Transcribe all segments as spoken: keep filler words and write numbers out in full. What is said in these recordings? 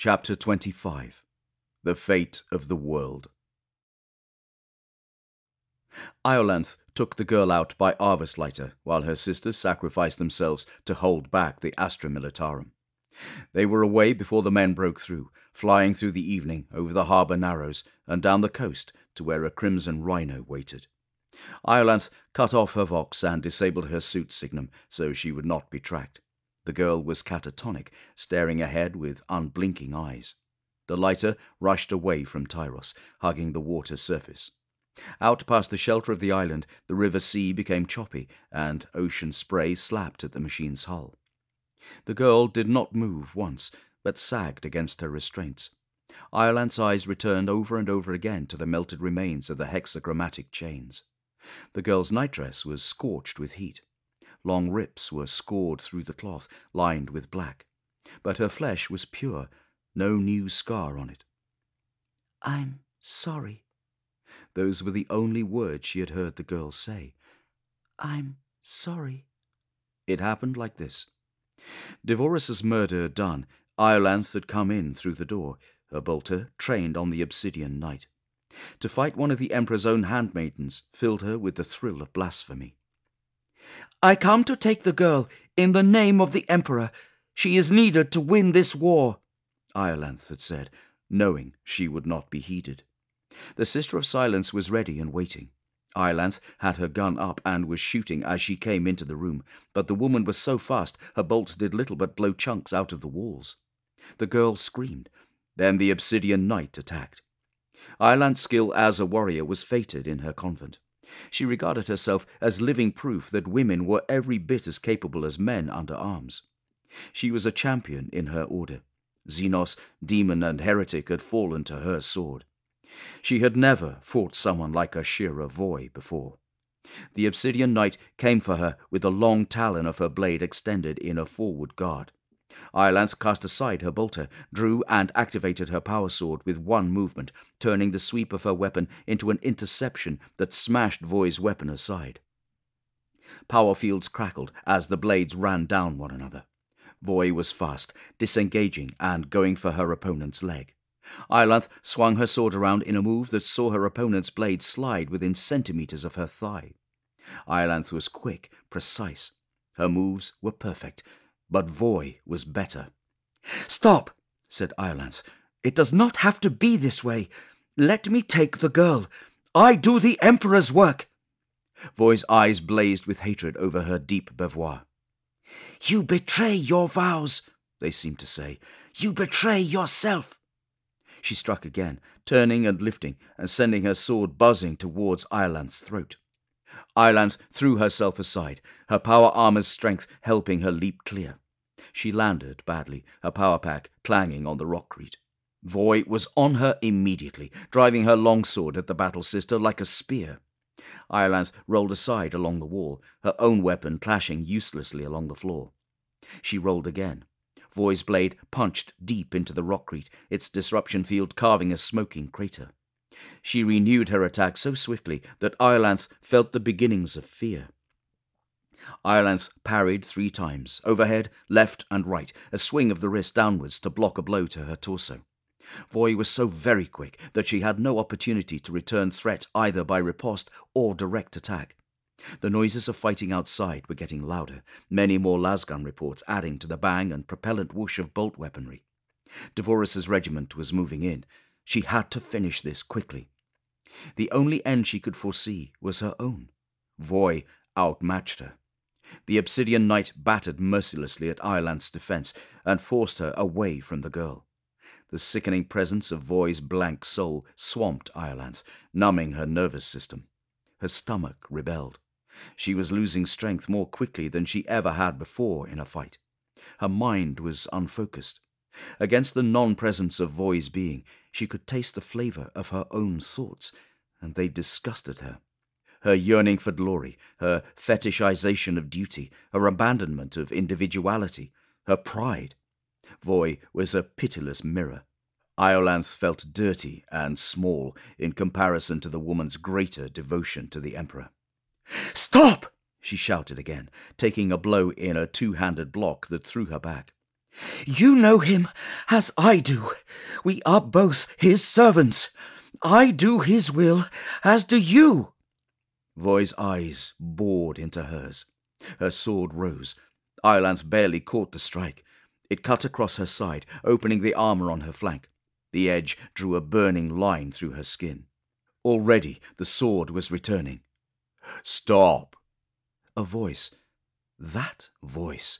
Chapter twenty-five. The Fate of the World. Iolanthe took the girl out by Arveslighter, while her sisters sacrificed themselves to hold back the Astra Militarum. They were away before the men broke through, flying through the evening over the harbour narrows and down the coast to where a crimson rhino waited. Iolanthe cut off her vox and disabled her suit signum so she would not be tracked. The girl was catatonic, staring ahead with unblinking eyes. The lighter rushed away from Tyros, hugging the water surface. Out past the shelter of the island, the river sea became choppy, and ocean spray slapped at the machine's hull. The girl did not move once, but sagged against her restraints. Iolanthe's eyes returned over and over again to the melted remains of the hexachromatic chains. The girl's nightdress was scorched with heat. Long rips were scored through the cloth, lined with black. But her flesh was pure, no new scar on it. "I'm sorry." Those were the only words she had heard the girl say. "I'm sorry." It happened like this. Divorus's murder done, Iolanthe had come in through the door, her bolter trained on the Obsidian Knight. To fight one of the Emperor's own handmaidens filled her with the thrill of blasphemy. "I come to take the girl in the name of the Emperor. She is needed to win this war," Iolanthe had said, knowing she would not be heeded. The Sister of Silence was ready and waiting. Iolanthe had her gun up and was shooting as she came into the room, but the woman was so fast her bolts did little but blow chunks out of the walls. The girl screamed. Then the Obsidian Knight attacked. Iolanthe's skill as a warrior was fated in her convent. She regarded herself as living proof that women were every bit as capable as men under arms. She was a champion in her order. Xenos, demon and heretic, had fallen to her sword. She had never fought someone like Ashira Voi before. The Obsidian Knight came for her with the long talon of her blade extended in a forward guard. Iolanthe cast aside her bolter, drew and activated her power sword with one movement, turning the sweep of her weapon into an interception that smashed Voi's weapon aside. Power fields crackled as the blades ran down one another. Voi was fast, disengaging and going for her opponent's leg. Iolanthe swung her sword around in a move that saw her opponent's blade slide within centimetres of her thigh. Iolanthe was quick, precise. Her moves were perfect, but Voi was better. "Stop," said Iolanthe. "It does not have to be this way. Let me take the girl. I do the Emperor's work." Voi's eyes blazed with hatred over her deep bevoire. "You betray your vows," they seemed to say. "You betray yourself." She struck again, turning and lifting, and sending her sword buzzing towards Iolanthe's throat. Iolanthe threw herself aside, her power armor's strength helping her leap clear. She landed badly, her power pack clanging on the rockcrete. Voi was on her immediately, driving her longsword at the battle sister like a spear. Iolanthe rolled aside along the wall, her own weapon clashing uselessly along the floor. She rolled again. Voi's blade punched deep into the rockcrete, its disruption field carving a smoking crater. She renewed her attack so swiftly that Iolanthe felt the beginnings of fear. Iolanthe parried three times, overhead, left and right, a swing of the wrist downwards to block a blow to her torso. Voi was so very quick that she had no opportunity to return threat either by riposte or direct attack. The noises of fighting outside were getting louder, many more lasgun reports adding to the bang and propellant whoosh of bolt weaponry. Divorus's regiment was moving in. She had to finish this quickly. The only end she could foresee was her own. Voi outmatched her. The Obsidian Knight battered mercilessly at Iolanthe's defense and forced her away from the girl. The sickening presence of Voi's blank soul swamped Iolanthe, numbing her nervous system. Her stomach rebelled. She was losing strength more quickly than she ever had before in a fight. Her mind was unfocused. Against the non-presence of Voi's being, she could taste the flavour of her own thoughts, and they disgusted her. Her yearning for glory, her fetishization of duty, her abandonment of individuality, her pride. Voi was a pitiless mirror. Iolanthe felt dirty and small in comparison to the woman's greater devotion to the Emperor. "Stop!" she shouted again, taking a blow in a two-handed block that threw her back. You know him as I do. We are both his servants. I do his will, as do you. Voi's eyes bored into hers. Her sword rose. Iolanthe barely caught the strike. It cut across her side, opening the armour on her flank. The edge drew a burning line through her skin. Already the sword was returning. "Stop!" A voice. That voice.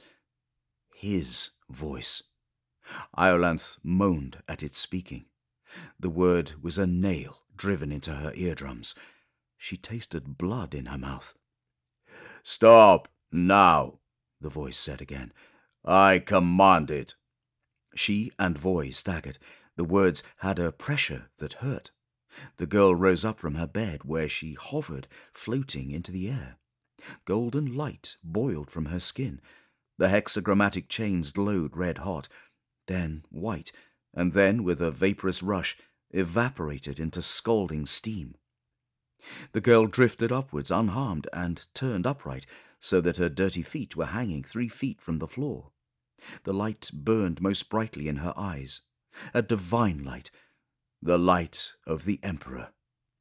His voice. Iolanthe moaned at its speaking. The word was a nail driven into her eardrums. She tasted blood in her mouth. "Stop, now," the voice said again. "I command it." She and Voi staggered. The words had a pressure that hurt. The girl rose up from her bed, where she hovered, floating into the air. Golden light boiled from her skin. The hexagrammatic chains glowed red-hot, then white, and then, with a vaporous rush, evaporated into scalding steam. The girl drifted upwards unharmed and turned upright, so that her dirty feet were hanging three feet from the floor. The light burned most brightly in her eyes, a divine light, the light of the Emperor.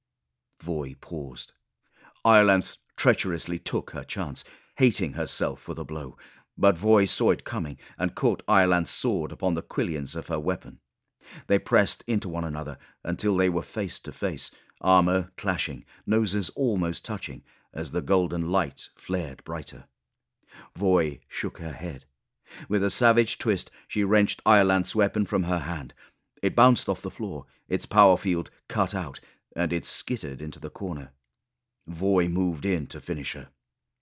Voi paused. Iolanthe treacherously took her chance, hating herself for the blow, but Voi saw it coming and caught Iolanthe's sword upon the quillions of her weapon. They pressed into one another until they were face to face, armour clashing, noses almost touching, as the golden light flared brighter. Voi shook her head. With a savage twist, she wrenched Iolanthe's weapon from her hand. It bounced off the floor, its power field cut out, and it skittered into the corner. Voi moved in to finish her.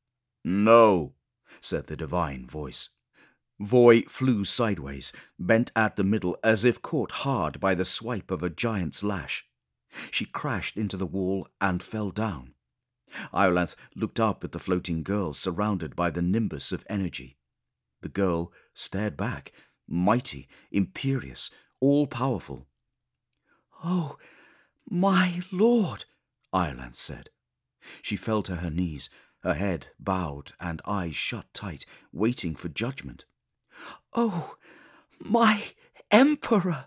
"No," said the divine voice. Voi flew sideways, bent at the middle as if caught hard by the swipe of a giant's lash. She crashed into the wall and fell down. Iolanthe looked up at the floating girl surrounded by the nimbus of energy. The girl stared back, mighty, imperious, all-powerful. "Oh, my lord," Iolanthe said. She fell to her knees, her head bowed and eyes shut tight, waiting for judgment. "Oh, my Emperor!"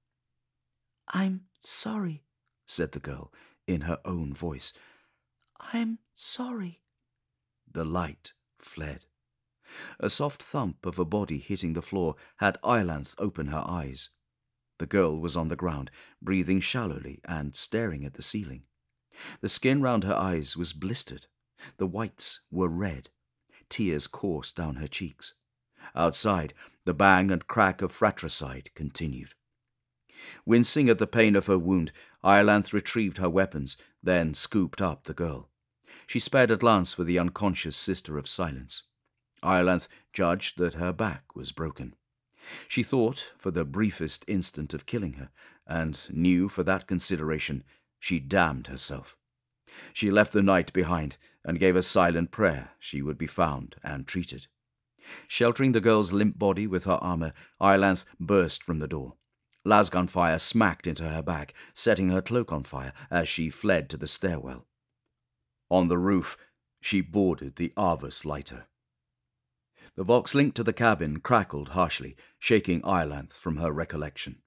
"I'm sorry," said the girl in her own voice. "I'm sorry." The light fled. A soft thump of a body hitting the floor had Iolanthe open her eyes. The girl was on the ground, breathing shallowly and staring at the ceiling. The skin round her eyes was blistered. The whites were red. Tears coursed down her cheeks. Outside, the bang and crack of fratricide continued. Wincing at the pain of her wound, Iolanthe retrieved her weapons, then scooped up the girl. She spared a glance for the unconscious Sister of Silence. Iolanthe judged that her back was broken. She thought for the briefest instant of killing her, and knew for that consideration she damned herself. She left the night behind and gave a silent prayer she would be found and treated. Sheltering the girl's limp body with her armour, Iolanthe burst from the door. Lasgun fire smacked into her back, setting her cloak on fire as she fled to the stairwell. On the roof, she boarded the Arvus lighter. The Vox link to the cabin crackled harshly, shaking Iolanthe from her recollection.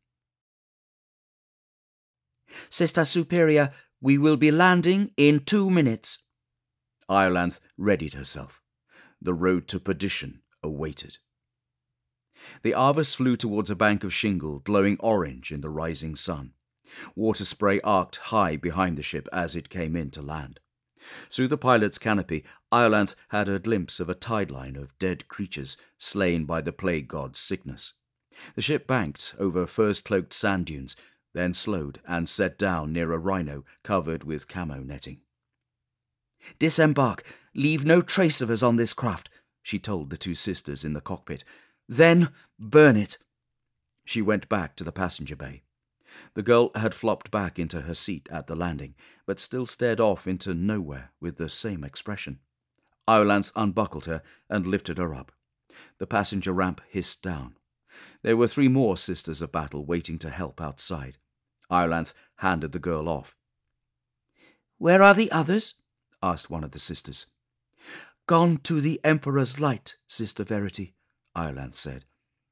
"Sister Superior, we will be landing in two minutes." Iolanthe readied herself. The road to perdition awaited. The Arvus flew towards a bank of shingle glowing orange in the rising sun. Water spray arced high behind the ship as it came in to land. Through the pilot's canopy, Iolanthe had a glimpse of a tide line of dead creatures slain by the plague god's sickness. The ship banked over first-cloaked sand dunes, then slowed and set down near a rhino covered with camo netting. "Disembark. Leave no trace of us on this craft," she told the two sisters in the cockpit. "Then burn it." She went back to the passenger bay. The girl had flopped back into her seat at the landing, but still stared off into nowhere with the same expression. Iolanthe unbuckled her and lifted her up. The passenger ramp hissed down. There were three more sisters of battle waiting to help outside. Iolanthe handed the girl off. "Where are the others?" asked one of the sisters. "Gone to the Emperor's light, Sister Verity," Iolanthe said.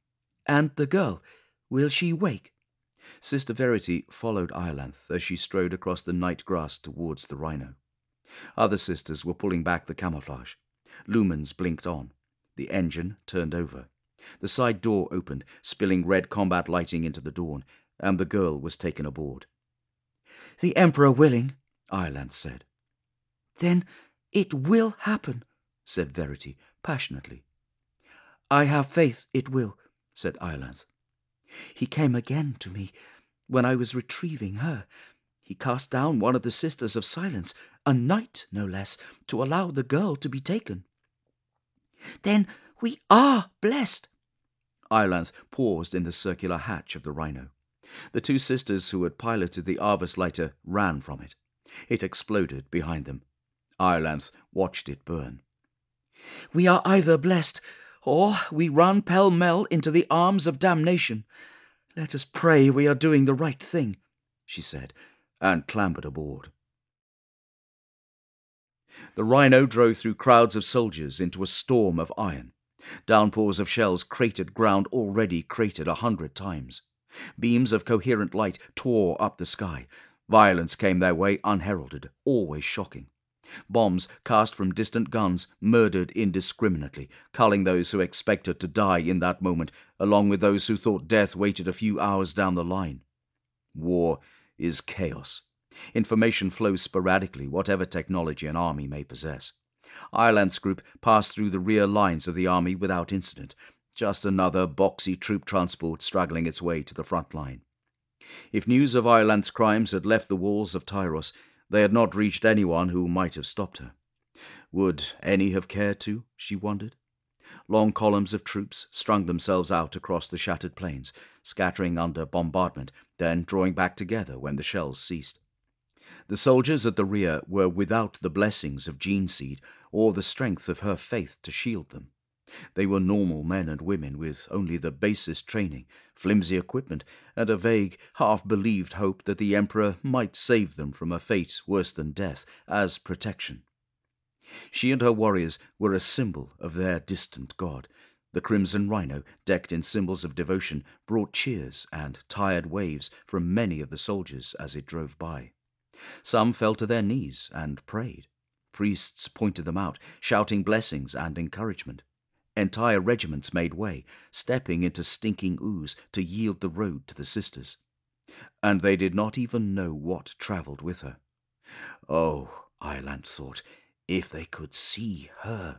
And the girl, will she wake? Sister Verity followed Iolanthe as she strode across the night grass towards the rhino. Other sisters were pulling back the camouflage. Lumens blinked on. The engine turned over. The side door opened, spilling red combat lighting into the dawn, and the girl was taken aboard. "The Emperor willing," Iolanthe said. "Then it will happen," said Verity passionately. "I have faith it will," said Iolanthe. "He came again to me when I was retrieving her. He cast down one of the Sisters of Silence, a knight no less, to allow the girl to be taken." "Then we are blessed." Iolanthe paused in the circular hatch of the rhino. The two sisters who had piloted the Arvus lighter ran from it. It exploded behind them. Iolanthe watched it burn. "We are either blessed, or we run pell-mell into the arms of damnation. Let us pray we are doing the right thing," she said, and clambered aboard. The rhino drove through crowds of soldiers into a storm of iron. Downpours of shells cratered ground already cratered a hundred times. Beams of coherent light tore up the sky. Violence came their way unheralded, always shocking. Bombs cast from distant guns murdered indiscriminately, culling those who expected to die in that moment, along with those who thought death waited a few hours down the line. War is chaos. Information flows sporadically, whatever technology an army may possess. Iolanthe's group passed through the rear lines of the army without incident, just another boxy troop transport struggling its way to the front line. If news of Iolanthe's crimes had left the walls of Tyros, they had not reached anyone who might have stopped her. Would any have cared to, she wondered? Long columns of troops strung themselves out across the shattered plains, scattering under bombardment, then drawing back together when the shells ceased. The soldiers at the rear were without the blessings of Gene Seed or the strength of her faith to shield them. They were normal men and women with only the basest training, flimsy equipment, and a vague, half-believed hope that the Emperor might save them from a fate worse than death as protection. She and her warriors were a symbol of their distant god. The crimson rhino, decked in symbols of devotion, brought cheers and tired waves from many of the soldiers as it drove by. Some fell to their knees and prayed. Priests pointed them out, shouting blessings and encouragement. Entire regiments made way, stepping into stinking ooze to yield the road to the sisters. And they did not even know what travelled with her. Oh, Iolanthe thought, if they could see her.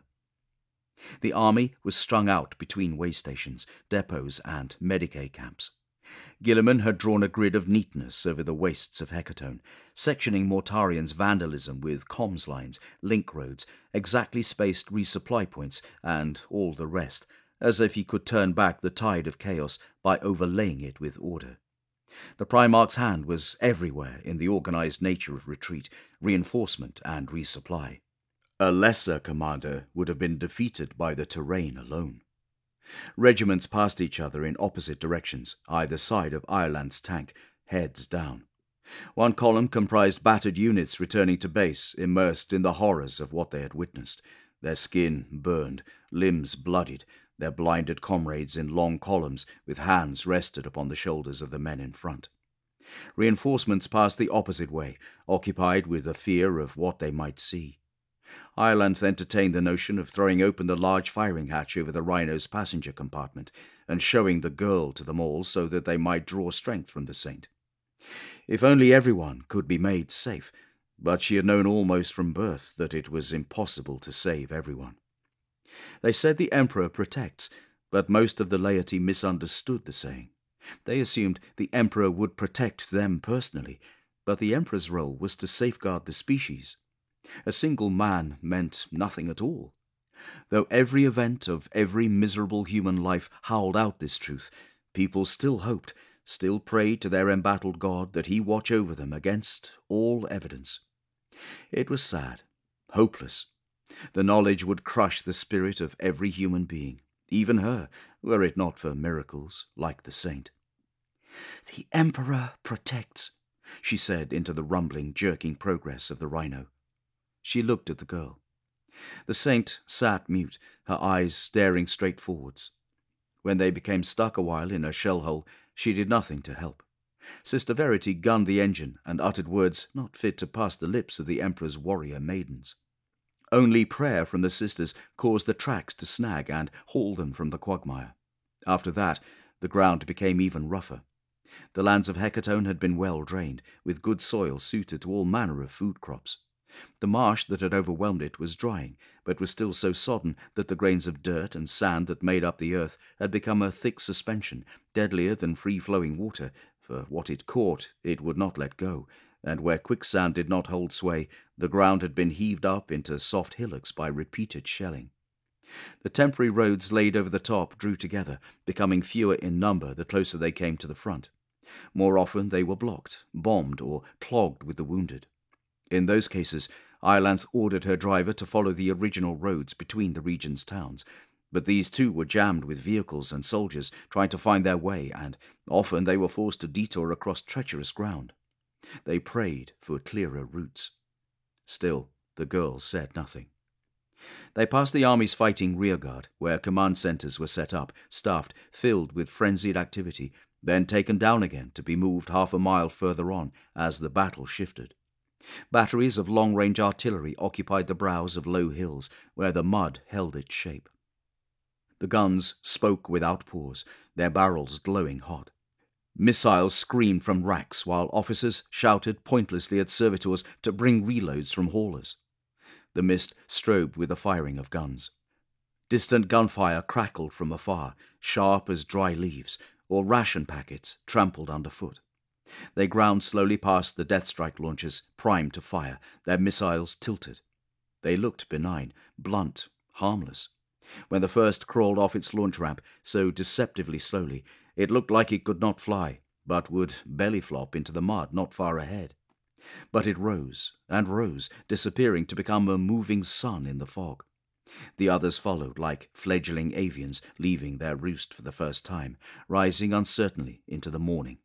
The army was strung out between way stations, depots, and Medicae camps. Guilliman had drawn a grid of neatness over the wastes of Hecatone, sectioning Mortarian's vandalism with comms lines, link roads, exactly spaced resupply points, and all the rest, as if he could turn back the tide of chaos by overlaying it with order. The Primarch's hand was everywhere in the organized nature of retreat, reinforcement, and resupply. A lesser commander would have been defeated by the terrain alone. Regiments passed each other in opposite directions, either side of Iolanthe's tank, heads down. One column comprised battered units returning to base, immersed in the horrors of what they had witnessed, their skin burned, limbs bloodied, their blinded comrades in long columns with hands rested upon the shoulders of the men in front. Reinforcements passed the opposite way, occupied with a fear of what they might see. Iolanthe entertained the notion of throwing open the large firing hatch over the Rhino's passenger compartment and showing the girl to them all so that they might draw strength from the saint. If only everyone could be made safe, but she had known almost from birth that it was impossible to save everyone. They said the Emperor protects, but most of the laity misunderstood the saying. They assumed the Emperor would protect them personally, but the Emperor's role was to safeguard the species. A single man meant nothing at all. Though every event of every miserable human life howled out this truth, people still hoped, still prayed to their embattled God that he watch over them against all evidence. It was sad, hopeless. The knowledge would crush the spirit of every human being, even her, were it not for miracles like the saint. "The Emperor protects," she said into the rumbling, jerking progress of the Rhino. She looked at the girl. The saint sat mute, her eyes staring straight forwards. When they became stuck a while in a shell hole, she did nothing to help. Sister Verity gunned the engine and uttered words not fit to pass the lips of the Emperor's warrior maidens. Only prayer from the sisters caused the tracks to snag and haul them from the quagmire. After that, the ground became even rougher. The lands of Hecatone had been well drained, with good soil suited to all manner of food crops. The marsh that had overwhelmed it was drying, but was still so sodden that the grains of dirt and sand that made up the earth had become a thick suspension, deadlier than free-flowing water, for what it caught it would not let go, and where quicksand did not hold sway, the ground had been heaved up into soft hillocks by repeated shelling. The temporary roads laid over the top drew together, becoming fewer in number the closer they came to the front. More often they were blocked, bombed, or clogged with the wounded. In those cases, Iolanthe ordered her driver to follow the original roads between the region's towns, but these too were jammed with vehicles and soldiers trying to find their way, and often they were forced to detour across treacherous ground. They prayed for clearer routes. Still, the girls said nothing. They passed the army's fighting rearguard, where command centers were set up, staffed, filled with frenzied activity, then taken down again to be moved half a mile further on as the battle shifted. Batteries of long-range artillery occupied the brows of low hills, where the mud held its shape. The guns spoke without pause, their barrels glowing hot. Missiles screamed from racks, while officers shouted pointlessly at servitors to bring reloads from haulers. The mist strobed with the firing of guns. Distant gunfire crackled from afar, sharp as dry leaves, or ration packets trampled underfoot. They ground slowly past the Death Strike launchers, primed to fire, their missiles tilted. They looked benign, blunt, harmless. When the first crawled off its launch ramp, so deceptively slowly, it looked like it could not fly, but would belly flop into the mud not far ahead. But it rose and rose, disappearing to become a moving sun in the fog. The others followed, like fledgling avians leaving their roost for the first time, rising uncertainly into the morning.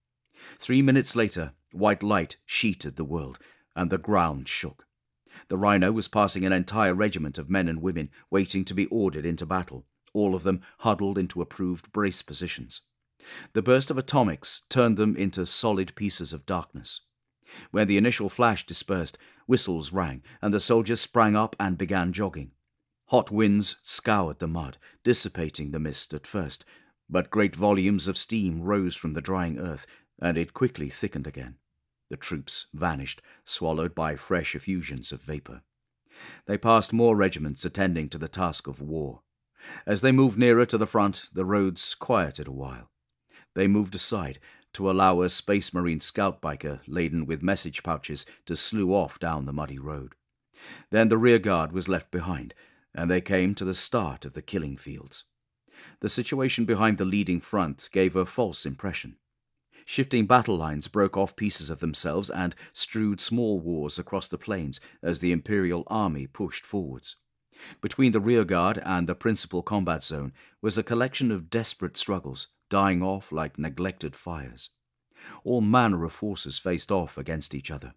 Three minutes later, white light sheeted the world, and the ground shook. The Rhino was passing an entire regiment of men and women waiting to be ordered into battle, all of them huddled into approved brace positions. The burst of atomics turned them into solid pieces of darkness. When the initial flash dispersed, whistles rang, and the soldiers sprang up and began jogging. Hot winds scoured the mud, dissipating the mist at first, but great volumes of steam rose from the drying earth, and it quickly thickened again. The troops vanished, swallowed by fresh effusions of vapour. They passed more regiments attending to the task of war. As they moved nearer to the front, the roads quieted a while. They moved aside to allow a Space Marine scout biker laden with message pouches to slew off down the muddy road. Then the rear guard was left behind, and they came to the start of the killing fields. The situation behind the leading front gave a false impression. Shifting battle lines broke off pieces of themselves and strewed small wars across the plains as the Imperial army pushed forwards. Between the rearguard and the principal combat zone was a collection of desperate struggles, dying off like neglected fires. All manner of forces faced off against each other.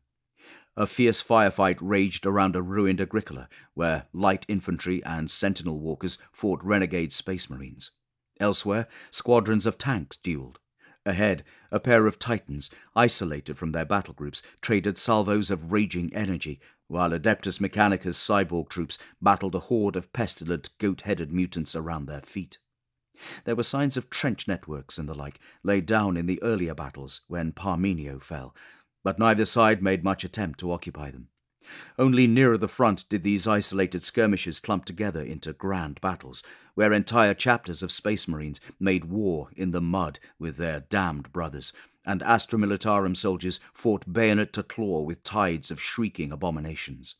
A fierce firefight raged around a ruined Agricola, where light infantry and sentinel walkers fought renegade Space Marines. Elsewhere, squadrons of tanks duelled. Ahead, a pair of Titans, isolated from their battle groups, traded salvos of raging energy, while Adeptus Mechanicus cyborg troops battled a horde of pestilent, goat-headed mutants around their feet. There were signs of trench networks and the like laid down in the earlier battles when Parmenio fell, but neither side made much attempt to occupy them. Only nearer the front did these isolated skirmishes clump together into grand battles, where entire chapters of Space Marines made war in the mud with their damned brothers, and Astra Militarum soldiers fought bayonet to claw with tides of shrieking abominations.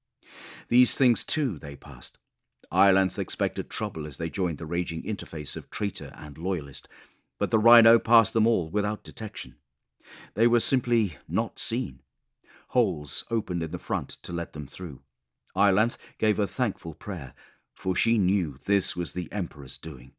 These things, too, they passed. Iolanthe expected trouble as they joined the raging interface of traitor and loyalist, but the Rhino passed them all without detection. They were simply not seen. Holes opened in the front to let them through. Iolanthe gave a thankful prayer, for she knew this was the Emperor's doing.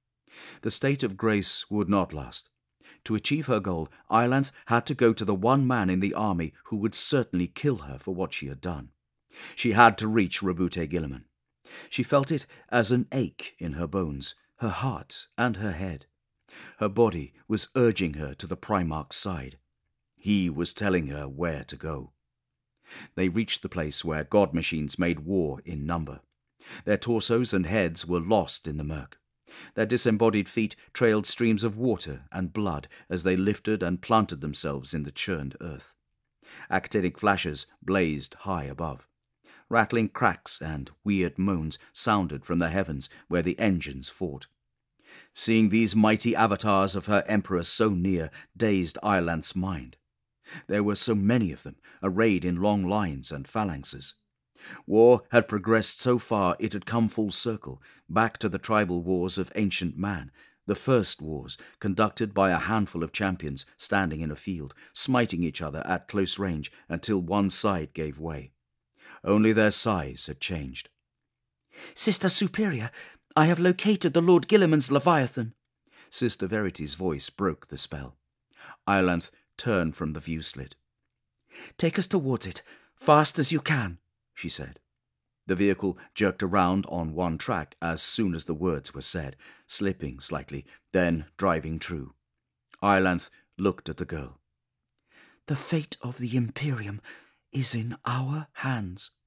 The state of grace would not last. To achieve her goal, Iolanthe had to go to the one man in the army who would certainly kill her for what she had done. She had to reach Roboute Guilliman. She felt it as an ache in her bones, her heart and her head. Her body was urging her to the Primarch's side. He was telling her where to go. They reached the place where god machines made war in number. Their torsos and heads were lost in the murk. Their disembodied feet trailed streams of water and blood as they lifted and planted themselves in the churned earth. Actinic flashes blazed high above. Rattling cracks and weird moans sounded from the heavens where the engines fought. Seeing these mighty avatars of her emperor so near dazed Iolant's mind. There were so many of them, arrayed in long lines and phalanxes. War had progressed so far it had come full circle, back to the tribal wars of ancient man, the first wars conducted by a handful of champions standing in a field, smiting each other at close range until one side gave way. Only their size had changed. "Sister Superior, I have located the Lord Guilliman's Leviathan." Sister Verity's voice broke the spell. Iolanthe turned from the view slit. "Take us towards it, fast as you can," she said. The vehicle jerked around on one track as soon as the words were said, slipping slightly, then driving true. Iolanthe looked at the girl. "The fate of the Imperium is in our hands,"